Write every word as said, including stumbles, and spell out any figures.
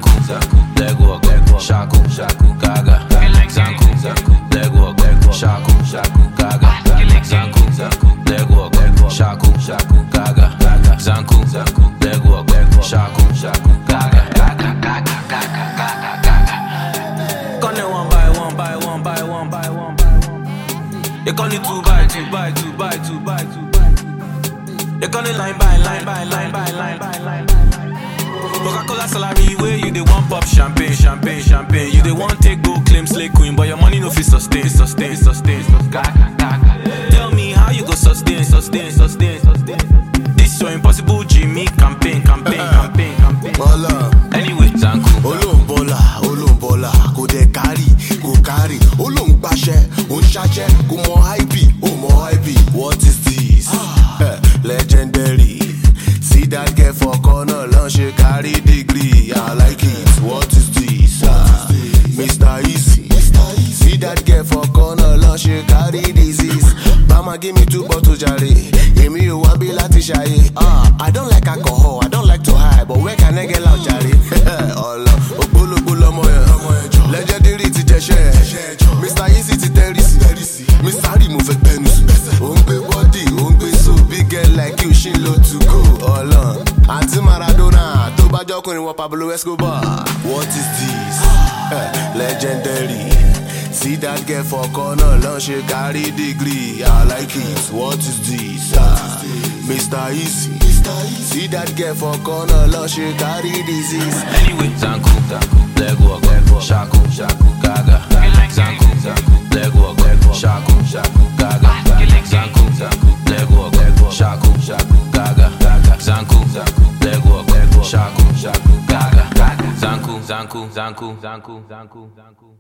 Zanku, Zanku, leg walk, leg walk, shaku, shaku, gaga. Zanku, Zanku, leg walk, leg walk, shaku, shaku, gaga. Zanku, Zanku, leg walk, leg walk, shaku, shaku, gaga. Zanku, Zanku, leg walk, leg walk, shaku, shaku, gaga. Gaga, gaga, gaga, gaga, gaga. Call it one by one, by one, by one, by one, by one. You call it two by two, by two, by two, by two, by two. You call it line by line, by line, by line, by line, by line. Coca-Cola salary where you they want pop champagne, champagne, champagne. You they want take go claim slay queen, but your money no fit sustain, sustain, sustain, sustain. Tell me how you go sustain, sustain, sustain, sustain. This your impossible Jimmy campaign, campaign, campaign, campaign. Voila. Anyway, Zanku. Olumbola, Olumbola, go de carry, go carry. Olumbashe, unshache, go more hype, oh more hype. What is this? Legendary. See that girl for corner, lunch, she carry degree. I like it. What is this? Uh, Mister Easy. See that girl for corner, lunch, she carry disease. Mama give me two bottles, jare. Give me you one be lati shy. Ah, I don't like alcohol, I don't like to hide, but where can I get out, jare? Allah, Obolo Bolo Moya. Legendary ti Jeshe. Mister Easy ti Terisi. Mister Remove Penus. Ongbe body, ongbe so big girl like you, she low to go. Allah, Auntie Maradona, to ba jokunrin wọ Pablo Escobar. What is this? Legendary. See that girl for corner, lunch, she carry degree. I like it. What is this? Uh, Mister Easy. See that girl for corner, lunch, she carry disease. Anyway, Zanku, Zanku, leg walk, leg walk, shaku, shaku, gaga. Zanku, Zanku, leg walk, leg walk, shaku, shaku, gaga. Zanku, Zanku, leg walk, leg walk, shaku, shaku, gaga. Zanku, Zanku, leg walk, leg walk, shaku, shaku, gaga. Zanku, Zanku, Zanku, Zanku, Zanku, Zanku.